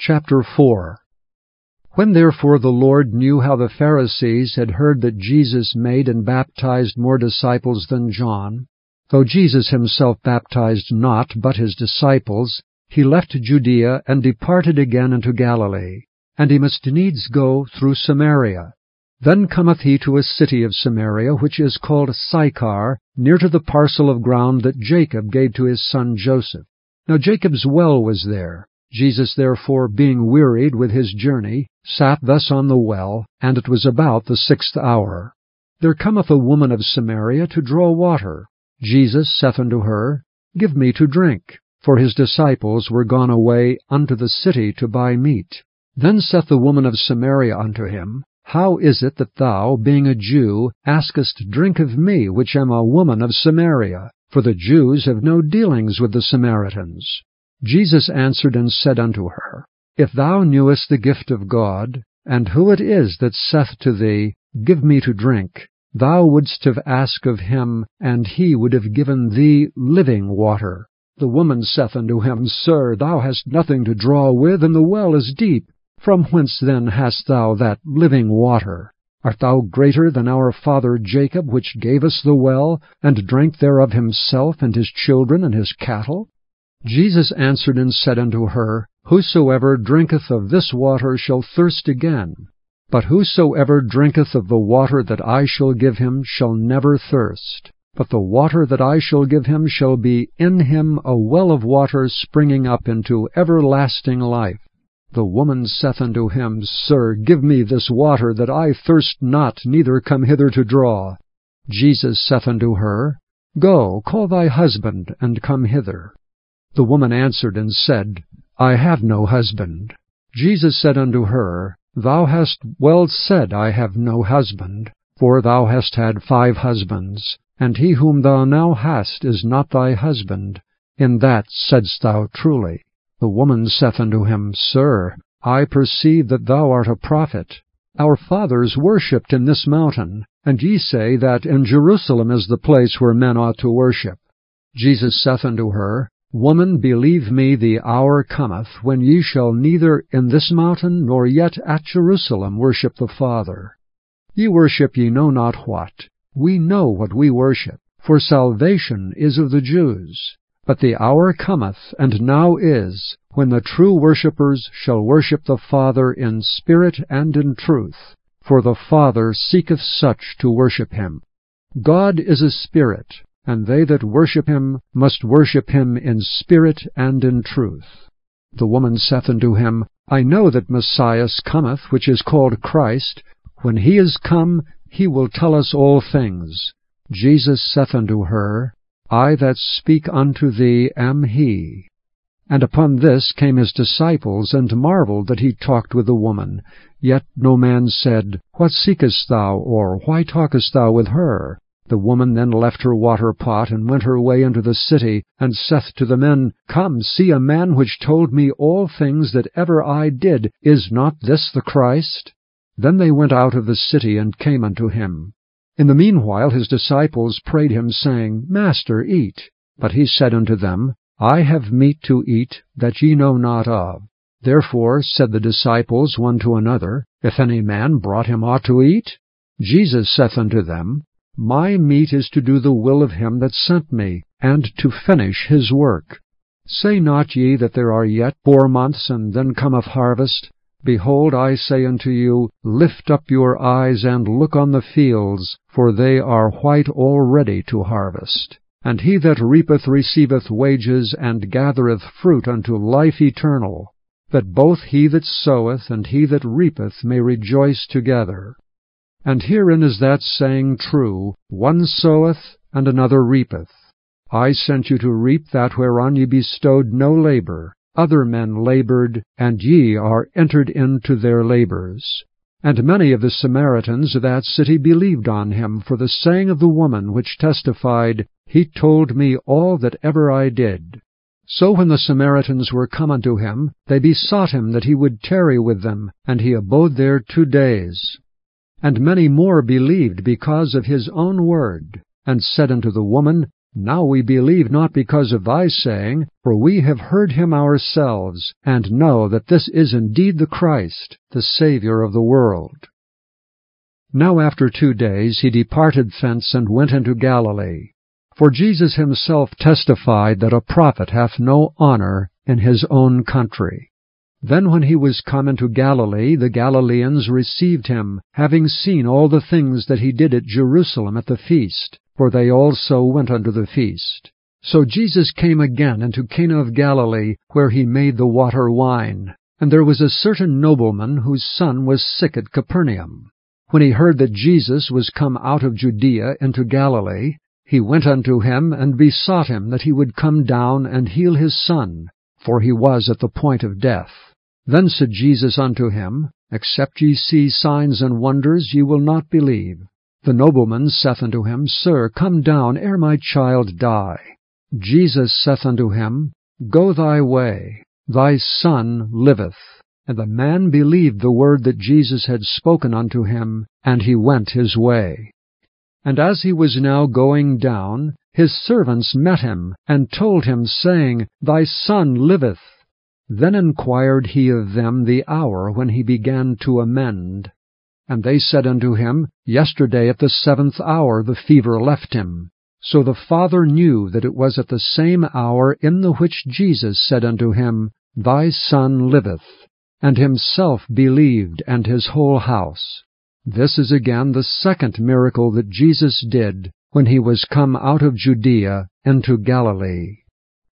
Chapter 4. When therefore the Lord knew how the Pharisees had heard that Jesus made and baptized more disciples than John, though Jesus himself baptized not, but his disciples, he left Judea and departed again into Galilee. And he must needs go through Samaria. Then cometh he to a city of Samaria, which is called Sychar, near to the parcel of ground that Jacob gave to his son Joseph. Now Jacob's well was there. Jesus therefore, being wearied with his journey, sat thus on the well, and it was about the 6th hour. There cometh a woman of Samaria to draw water. Jesus saith unto her, Give me to drink. For his disciples were gone away unto the city to buy meat. Then saith the woman of Samaria unto him, How is it that thou, being a Jew, askest drink of me, which am a woman of Samaria? For the Jews have no dealings with the Samaritans. Jesus answered and said unto her, If thou knewest the gift of God, and who it is that saith to thee, Give me to drink, thou wouldst have asked of him, and he would have given thee living water. The woman saith unto him, Sir, thou hast nothing to draw with, and the well is deep. From whence then hast thou that living water? Art thou greater than our father Jacob, which gave us the well, and drank thereof himself, and his children, and his cattle? Jesus answered and said unto her, Whosoever drinketh of this water shall thirst again. But whosoever drinketh of the water that I shall give him shall never thirst. But the water that I shall give him shall be in him a well of water springing up into everlasting life. The woman saith unto him, Sir, give me this water, that I thirst not, neither come hither to draw. Jesus saith unto her, Go, call thy husband, and come hither. The woman answered and said, I have no husband. Jesus said unto her, Thou hast well said, I have no husband, for thou hast had 5 husbands, and he whom thou now hast is not thy husband. In that saidst thou truly. The woman saith unto him, Sir, I perceive that thou art a prophet. Our fathers worshipped in this mountain, and ye say that in Jerusalem is the place where men ought to worship. Jesus saith unto her, Woman, believe me, the hour cometh, when ye shall neither in this mountain nor yet at Jerusalem worship the Father. Ye worship ye know not what. We know what we worship, for salvation is of the Jews. But the hour cometh, and now is, when the true worshippers shall worship the Father in spirit and in truth, for the Father seeketh such to worship him. God is a spirit, and they that worship him must worship him in spirit and in truth. The woman saith unto him, I know that Messiah cometh, which is called Christ. When he is come, he will tell us all things. Jesus saith unto her, I that speak unto thee am he. And upon this came his disciples, and marveled that he talked with the woman. Yet no man said, What seekest thou? Or why talkest thou with her? The woman then left her water pot, and went her way into the city, and saith to the men, Come, see a man which told me all things that ever I did. Is not this the Christ? Then they went out of the city, and came unto him. In the meanwhile his disciples prayed him, saying, Master, eat. But he said unto them, I have meat to eat, that ye know not of. Therefore said the disciples one to another, If any man brought him aught to eat? Jesus saith unto them, My meat is to do the will of him that sent me, and to finish his work. Say not ye that there are yet 4 months, and then cometh harvest? Behold, I say unto you, Lift up your eyes, and look on the fields, for they are white already to harvest. And he that reapeth receiveth wages, and gathereth fruit unto life eternal, that both he that soweth and he that reapeth may rejoice together. And herein is that saying true, One soweth, and another reapeth. I sent you to reap that whereon ye bestowed no labor. Other men labored, and ye are entered into their labors. And many of the Samaritans of that city believed on him for the saying of the woman, which testified, He told me all that ever I did. So when the Samaritans were come unto him, they besought him that he would tarry with them, and he abode there 2 days. And many more believed because of his own word, and said unto the woman, Now we believe not because of thy saying, for we have heard him ourselves, and know that this is indeed the Christ, the Saviour of the world. Now after 2 days he departed thence and went into Galilee. For Jesus himself testified that a prophet hath no honor in his own country. Then when he was come into Galilee, the Galileans received him, having seen all the things that he did at Jerusalem at the feast, for they also went unto the feast. So Jesus came again into Cana of Galilee, where he made the water wine. And there was a certain nobleman whose son was sick at Capernaum. When he heard that Jesus was come out of Judea into Galilee, he went unto him, and besought him that he would come down and heal his son, for he was at the point of death. Then said Jesus unto him, Except ye see signs and wonders, ye will not believe. The nobleman saith unto him, Sir, come down ere my child die. Jesus saith unto him, Go thy way, thy son liveth. And the man believed the word that Jesus had spoken unto him, and he went his way. And as he was now going down, his servants met him, and told him, saying, Thy son liveth. Then inquired he of them the hour when he began to amend. And they said unto him, Yesterday at the 7th hour the fever left him. So the father knew that it was at the same hour in the which Jesus said unto him, Thy son liveth. And himself believed, and his whole house. This is again the second miracle that Jesus did, when he was come out of Judea into Galilee.